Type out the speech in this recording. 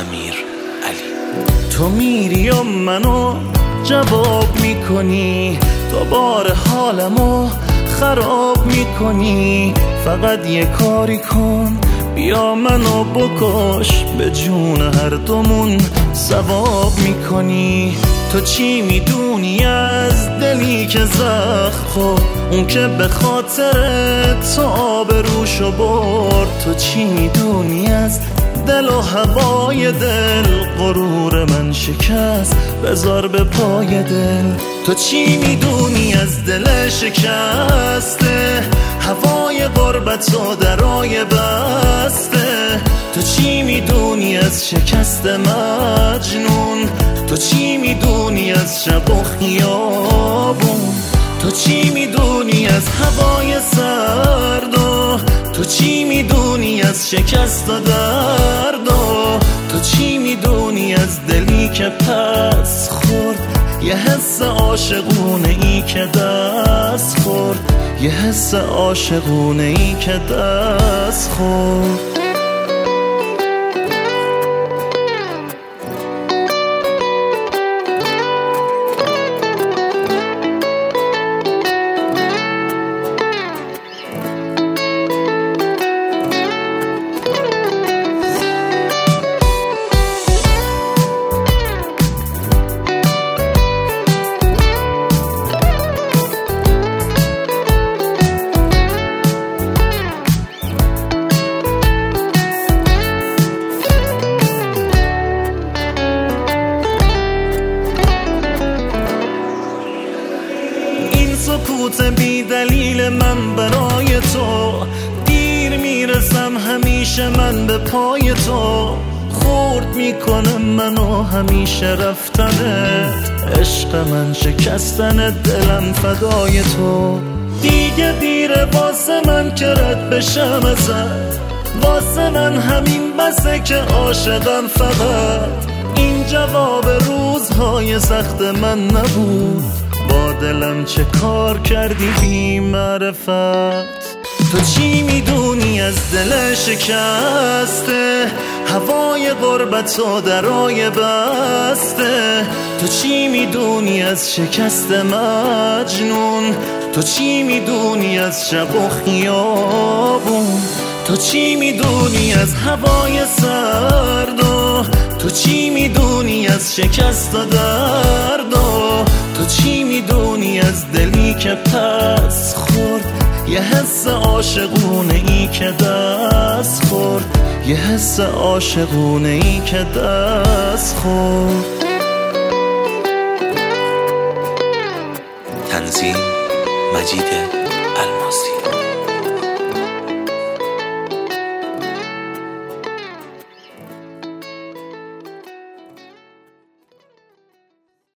امیرعلی. تو میری و منو جواب میکنی، دوباره حالمو خراب میکنی. فقط یه کاری کن، بیا منو بکش، به جون هر دومون ثواب میکنی. تو چی میدونی از دلی که زخم خورد، اون که به خاطر تو آبروشو برد؟ تو چی میدونی از دل و هوای دل، غرور من شکست بذار به پای دل. تو چی میدونی از دل شکسته، هوای غربت و درای بسته؟ تو چی میدونی از شکست مجنون؟ تو چی میدونی از شب و خیابون؟ تو چی میدونی از هوای سرد و تو چی میدونی از شکست و درد و تو چی میدونی از دلی که پس خورد؟ یه حس عاشقونه ای که دست خورد، یه حس عاشقونه ای که دست خورد. سکوت بی دلیل من برای تو، دیر میرسم همیشه من به پای تو. خورد میکنه منو همیشه رفتنت، عشق من شکستن دلم فدای تو. دیگه دیره واسه من که رد بشم ازت، واسه من همین بسه که عاشقم فقط. این جواب روزهای سخت من نبود، با دلم چه کار کردی بی معرفت؟ تو چی میدونی از دل شکسته، هوای غربت و درای بسته؟ تو چی میدونی از شکست مجنون؟ تو چی میدونی از شب و خیابون؟ تو چی میدونی از هوای سرد و تو چی میدونی از شکست و درد و تو چی میدونی از دلی که پس خورد؟ یه حس عاشقونه ای که دست خورد، یه حس عاشقونه ای که دست خورد. تنظیم مجید الماسی.